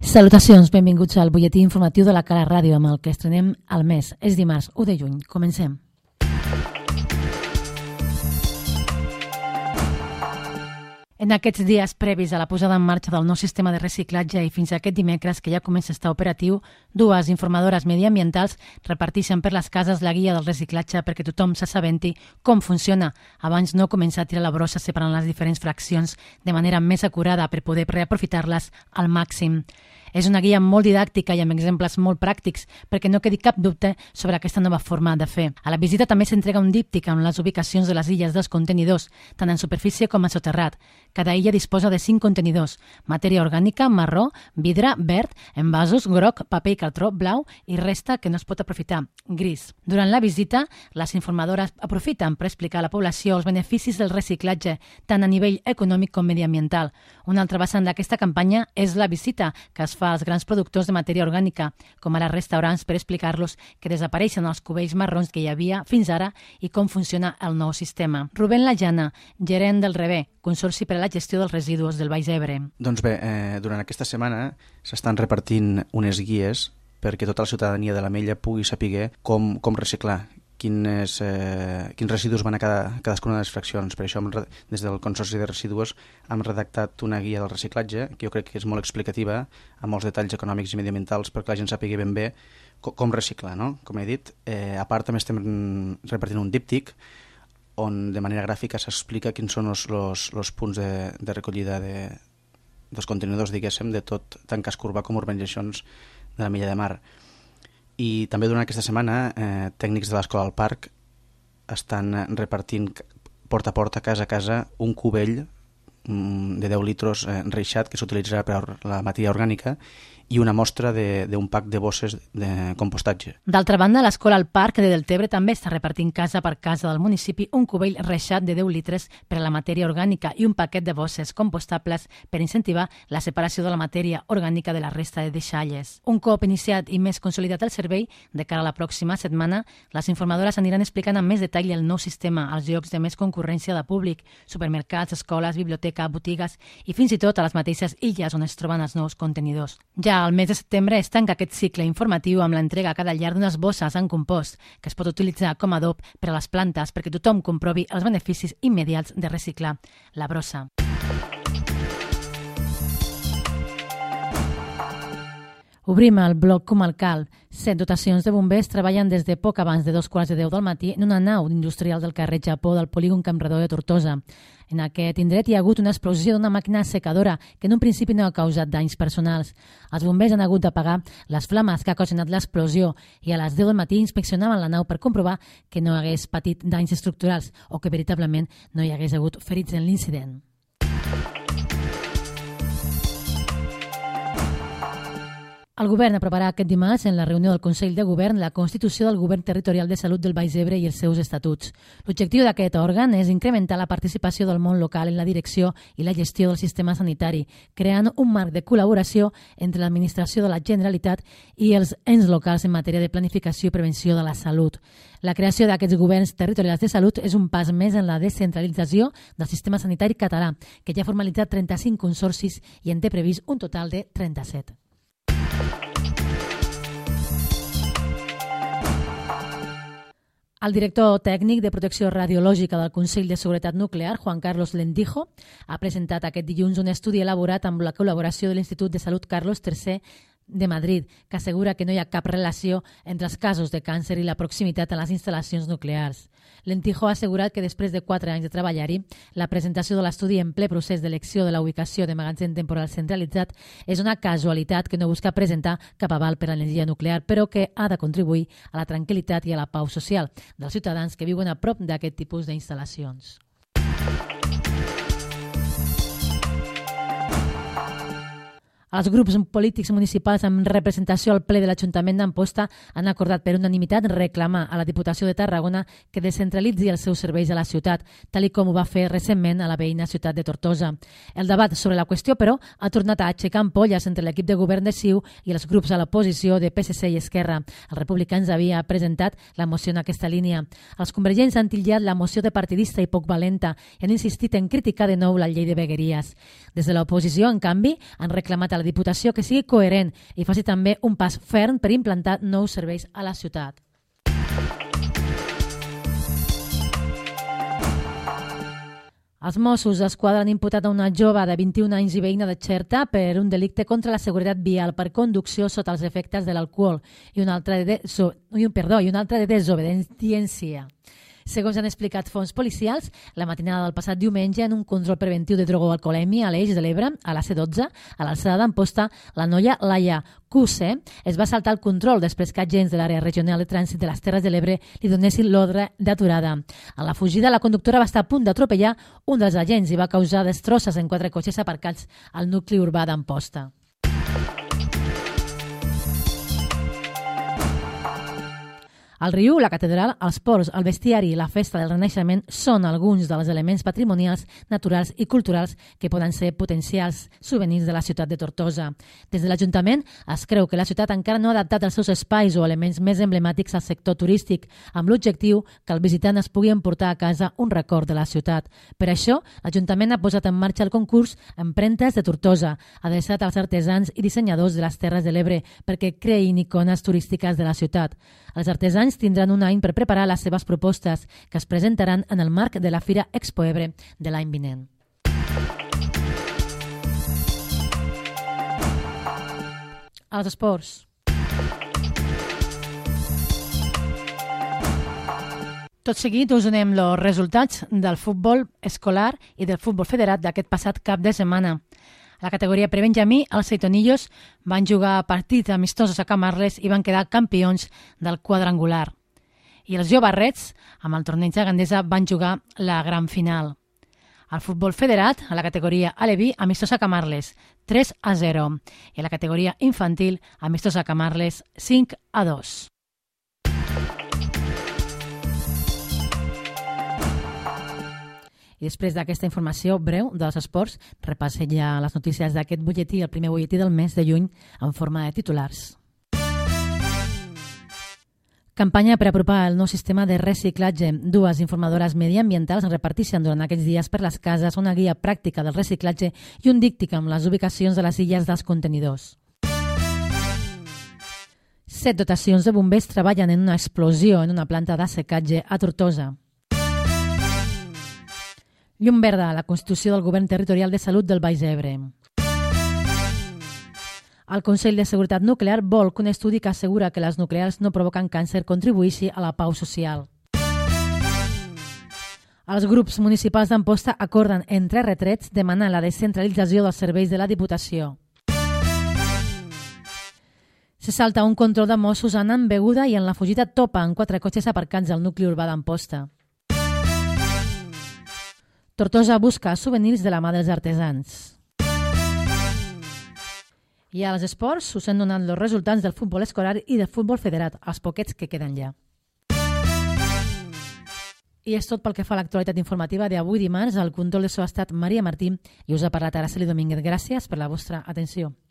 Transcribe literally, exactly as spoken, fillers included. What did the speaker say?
Salutacions, benvinguts al butlletí informatiu de la Cala Ràdio amb el que estrenem al mes. És dimarts u de juny. Comencem. En aquests dies previs a la posada en marxa del nou sistema de reciclatge i fins a aquest dimecres, que ja comença a estar operatiu, dues informadores mediambientals reparteixen per les cases la guia del reciclatge perquè tothom s'assabenti com funciona abans no començar a tirar la brossa separant les diferents fraccions de manera més acurada per poder reaprofitar-les al màxim. És una guia molt didàctica i amb exemples molt pràctics perquè no quedi cap dubte sobre aquesta nova forma de fer. A la visita també s'entrega un díptic amb les ubicacions de les illes dels contenidors, tant en superfície com a soterrat. Cada illa disposa de cinc contenidors: matèria orgànica, marró, vidre, verd, envasos, groc, paper i cartró, blau i resta que no es pot aprofitar, gris. Durant la visita, les informadores aprofiten per explicar a la població els beneficis del reciclatge, tant a nivell econòmic com mediambiental. Una altra vessant d'aquesta campanya és la visita que es fa als grans productors de matèria orgànica, com ara restaurants, per explicar-los que desapareixen els cubells marrons que hi havia fins ara i com funciona el nou sistema. Rubén Lajana, gerent del Rebé, Consorci per a la Gestió dels Residus del Baix Ebre. Doncs bé, eh, durant aquesta setmana s'estan repartint unes guies perquè tota la ciutadania de l'Ametlla pugui saber com, com reciclar, quins, eh, quins residus van a cada, cadascuna de les fraccions. Per això, des del Consorci de Residus, hem redactat una guia del reciclatge, que jo crec que és molt explicativa, amb molts detalls econòmics i mediambientals, perquè la gent sàpiga ben bé com, com reciclar, no? Com he dit, eh, a part també estem repartint un díptic, on de manera gràfica s'explica quins són els, els, els punts de, de recollida de, dels contenidors, diguéssim, de tot, tant casc urbà com urbanitzacions de l'Ametlla de Mar. I també durant aquesta setmana eh, tècnics de l'Escola al Parc estan repartint porta a porta, casa a casa, un cubell mm, de deu litres eh, reixat que s'utilitzarà per la matèria orgànica i una mostra d'un pack de bosses de compostatge. D'altra banda, l'Escola al Parc de Deltebre també està repartint casa per casa del municipi un cubell reixat de deu litres per a la matèria orgànica i un paquet de bosses compostables per incentivar la separació de la matèria orgànica de la resta de deixalles. Un cop iniciat i més consolidat el servei, de cara a la pròxima setmana, les informadores aniran explicant amb més detall el nou sistema als llocs de més concurrència de públic, supermercats, escoles, biblioteca, botigues i fins i tot a les mateixes illes on es troben els nous contenidors. Ja al mes de setembre es tanca aquest cicle informatiu amb l'entrega a cada llar d'unes bosses en compost que es pot utilitzar com a adob per a les plantes perquè tothom comprovi els beneficis immediats de reciclar la brossa. Obrim el bloc comarcal. Set dotacions de bombers treballen des de poc abans de dos quarts de deu del matí en una nau industrial del carrer Japó del polígon Campredó de Tortosa. En aquest indret hi ha hagut una explosió d'una màquina secadora que en un principi no ha causat danys personals. Els bombers han hagut d'apagar les flames que ha ocasionat l'explosió i a les deu del matí inspeccionaven la nau per comprovar que no hagués patit danys estructurals o que veritablement no hi hagués hagut ferits en l'incident. El govern aprovarà aquest dimarts en la reunió del Consell de Govern la constitució del Govern Territorial de Salut del Baix Ebre i els seus estatuts. L'objectiu d'aquest òrgan és incrementar la participació del món local en la direcció i la gestió del sistema sanitari, creant un marc de col·laboració entre l'administració de la Generalitat i els ens locals en matèria de planificació i prevenció de la salut. La creació d'aquests governs territorials de salut és un pas més en la descentralització del sistema sanitari català, que ja ha formalitzat trenta-cinc consorcis i en té previst un total de trenta-set. El director tècnic de protecció radiològica del Consell de Seguretat Nuclear, Juan Carlos Lentijo, ha presentat aquest dilluns un estudi elaborat amb la col·laboració de l'Institut de Salut Carlos tercer de Madrid, que assegura que no hi ha cap relació entre els casos de càncer i la proximitat a les instal·lacions nuclears. Lentijo ha assegurat que després de quatre anys de treballar-hi, la presentació de l'estudi en ple procés d'elecció de la ubicació de magatzem temporal centralitzat és una casualitat que no busca presentar cap aval per a l'energia nuclear, però que ha de contribuir a la tranquil·litat i a la pau social dels ciutadans que viuen a prop d'aquest tipus d'instal·lacions. Els grups polítics municipals amb representació al ple de l'Ajuntament d'Amposta han acordat per unanimitat reclamar a la Diputació de Tarragona que descentralitzi els seus serveis a la ciutat, tal com ho va fer recentment a la veïna ciutat de Tortosa. El debat sobre la qüestió, però, ha tornat a aixecar ampolles entre l'equip de govern de C I U i els grups a l'oposició de P S C i Esquerra. Els republicans havia presentat la moció en aquesta línia. Els convergents han titllat la moció de partidista i poc valenta i han insistit en criticar de nou la llei de vegueries. Des de l'oposició, en canvi, han reclamat a a la Diputació que sigui coherent i faci també un pas ferm per implantar nous serveis a la ciutat. Els Mossos d'Esquadra han imputat a una jove de vint-i-un anys i veïna de Xerta per un delicte contra la seguretat vial per conducció sota els efectes de l'alcohol i un altre de, so, i un, perdó, i un altre de desobediència. Segons han explicat fonts policials, la matinada del passat diumenge, en un control preventiu de drogoalcoholèmia a l'Eix de l'Ebre, a la C dotze, a l'alçada d'Amposta, la noia Laia Cuse es va saltar el control després que agents de l'àrea regional de trànsit de les Terres de l'Ebre li donessin l'ordre d'aturada. A la fugida, la conductora va estar a punt d'atropellar un dels agents i va causar destrosses en quatre cotxes aparcats al nucli urbà d'Amposta. El riu, la catedral, els ports, el bestiari i la festa del Renaixement són alguns dels elements patrimonials, naturals i culturals que poden ser potencials souvenirs de la ciutat de Tortosa. Des de l'Ajuntament es creu que la ciutat encara no ha adaptat els seus espais o elements més emblemàtics al sector turístic, amb l'objectiu que el visitant es pugui emportar a casa un record de la ciutat. Per això, l'Ajuntament ha posat en marxa el concurs Empremtes de Tortosa, adreçat als artesans i dissenyadors de les Terres de l'Ebre perquè creïn icones turístiques de la ciutat. Els artesans tindran un any per preparar les seves propostes, que es presentaran en el marc de la Fira Expo Ebre de l'any vinent. Els esports. Tot seguit us donem els resultats del futbol escolar i del futbol federat d'aquest passat cap de setmana. A la categoria prebenjamí, els Seitonillos van jugar partits amistosos a Camarles i van quedar campions del quadrangular. I els Jovarrets, amb el torneig de Gandesa, van jugar la gran final. Al futbol federat, a la categoria Aleví, amistosa a Camarles, tres a zero. I a la categoria infantil, amistosa a Camarles, cinc a dos. I després d'aquesta informació breu dels esports, repassem ja les notícies d'aquest butlletí, el primer butlletí del mes de juny, en forma de titulars. Campanya per apropar el nou sistema de reciclatge. Dues informadores mediambientals reparteixen durant aquests dies per les cases una guia pràctica del reciclatge i un díctic amb les ubicacions de les illes dels contenidors. Set dotacions de bombers treballen en una explosió en una planta d'assecatge a Tortosa. Llum verda a la constitució del Govern Territorial de Salut del Baix Ebre. El Consell de Seguretat Nuclear vol que un estudi que assegura que les nuclears no provoquen càncer contribueixi a la pau social. Els grups municipals d'Amposta acorden entre retrets demanar la descentralització dels serveis de la Diputació. Se salta un control de Mossos anant beguda i en la fugida topa en quatre cotxes aparcats al nucli urbà d'Amposta. Tortosa busca souvenirs de la mà dels artesans. I als esports us hem donat els resultats del futbol escolar i del futbol federat, els poquets que queden ja. I és tot pel que fa a l'actualitat informativa d'avui dimarts. Al control de so ha estat Maria Martí i us ha parlat Araceli Domínguez. Gràcies per la vostra atenció.